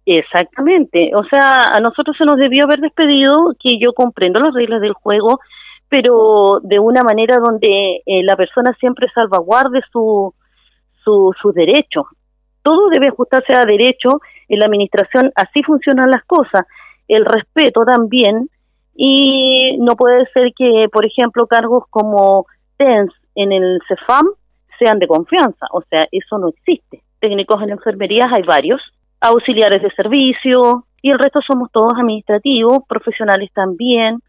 Exactamente, o sea, a nosotros se nos debió haber despedido, que yo comprendo las reglas del juego, pero de una manera donde la persona siempre salvaguarde sus derechos. Todo debe ajustarse a derecho, en la administración así funcionan las cosas, el respeto también, y no puede ser que, por ejemplo, cargos como TENS en el CEFAM sean de confianza, o sea, eso no existe. Técnicos en enfermerías hay varios, auxiliares de servicio, y el resto somos todos administrativos, profesionales también.